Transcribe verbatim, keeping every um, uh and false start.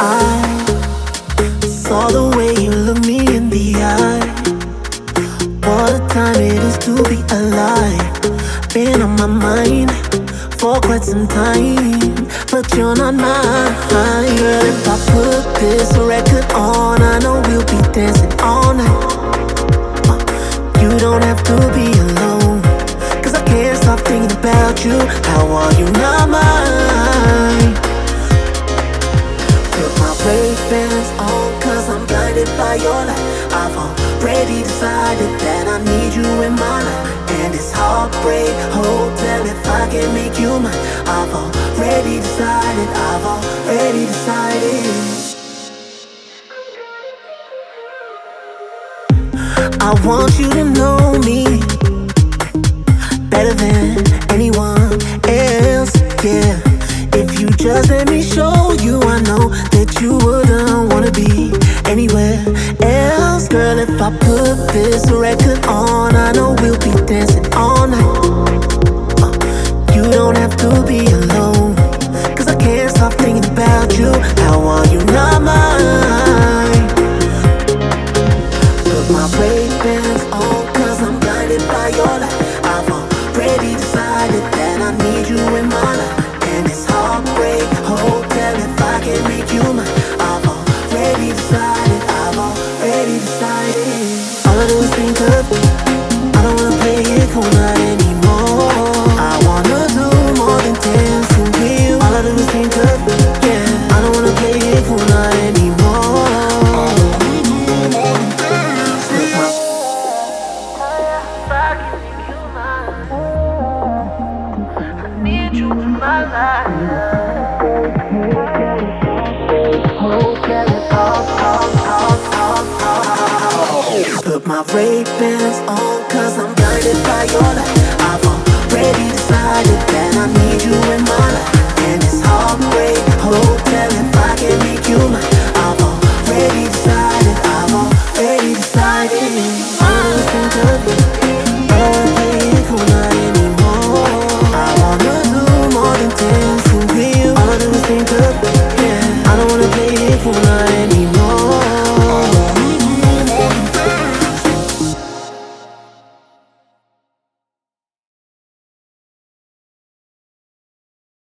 I saw the way you look me in the eye. What a time it is to be alive. Been on my mind for quite some time, but you're not mine. Girl, if I put this record on, I know we'll be dancing all night. uh, You don't have to be alone, cause I can't stop thinking about you. How are you not mine? Put my Ray-Bans on, cause I'm blinded by your light. I've already decided that I need you in my life, and it's Heartbreak Hotel if I can make you mine. I've already decided, I've already decided. I want you to know me better than anyone else, yeah. If you just let me show you, I know that you wouldn't wanna be anywhere else. Girl, if I put this record on, I know we'll be dancing all night. uh, You don't have to be alone, cause I can't stop thinking about you. How are you not mine? Put my Ray-Bans on, cause I'm blinded by your light. I've already decided that I need you in my life, and it's Heartbreak Hotel if I can make you mine. I've already decided, I've already decided. All I do is think of you. I don't wanna play it cool not anymore. I wanna do more than dancing with you. All I do is think of you, yeah. I don't wanna play it cool not anymore. Slip my need you in my life. Put my Ray-Bans on, cause I'm blinded by your light. I've already decided that I need you in my life, and it's Heartbreak Hotel if I can make you mine. I've already decided, I've already decided. I don't think of you. I don't wanna play it cool not anymore. I wanna do more than dancing with you. All I do is think of you, yeah. I don't wanna play it cool not anymore.